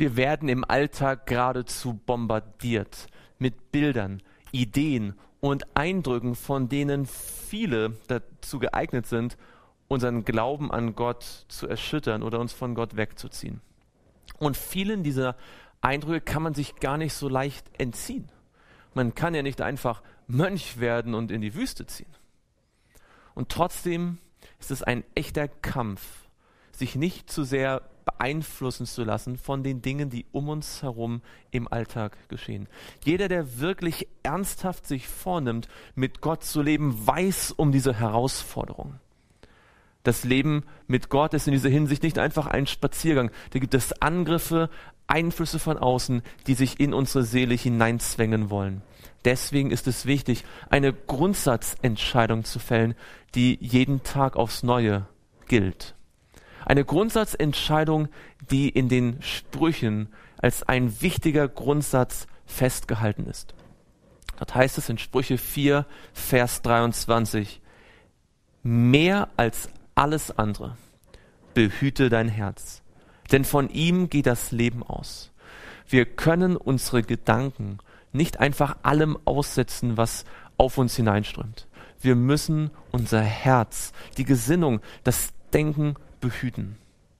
Wir werden im Alltag geradezu bombardiert mit Bildern, Ideen und Eindrücken, von denen viele dazu geeignet sind, unseren Glauben an Gott zu erschüttern oder uns von Gott wegzuziehen. Und vielen dieser Eindrücke kann man sich gar nicht so leicht entziehen. Man kann ja nicht einfach Mönch werden und in die Wüste ziehen. Und trotzdem ist es ein echter Kampf, sich nicht zu sehr beeinflussen zu lassen von den Dingen, die um uns herum im Alltag geschehen. Jeder, der wirklich ernsthaft sich vornimmt, mit Gott zu leben, weiß um diese Herausforderung. Das Leben mit Gott ist in dieser Hinsicht nicht einfach ein Spaziergang. Da gibt es Angriffe, Einflüsse von außen, die sich in unsere Seele hineinzwängen wollen. Deswegen ist es wichtig, eine Grundsatzentscheidung zu fällen, die jeden Tag aufs Neue gilt. Eine Grundsatzentscheidung, die in den Sprüchen als ein wichtiger Grundsatz festgehalten ist. Dort heißt es in Sprüche 4, Vers 23, mehr als alles andere behüte dein Herz, denn von ihm geht das Leben aus. Wir können unsere Gedanken nicht einfach allem aussetzen, was auf uns hineinströmt. Wir müssen unser Herz, die Gesinnung, das Denken behüten.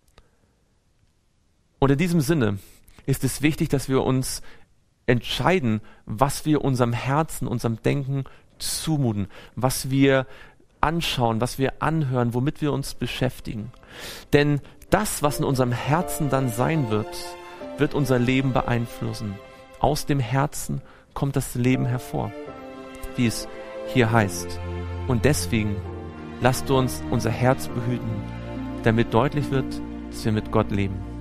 Und in diesem Sinne ist es wichtig, dass wir uns entscheiden, was wir unserem Herzen, unserem Denken zumuten, was wir anschauen, was wir anhören, womit wir uns beschäftigen. Denn das, was in unserem Herzen dann sein wird, wird unser Leben beeinflussen. Aus dem Herzen kommt das Leben hervor, wie es hier heißt. Und deswegen lasst uns unser Herz behüten, damit deutlich wird, dass wir mit Gott leben.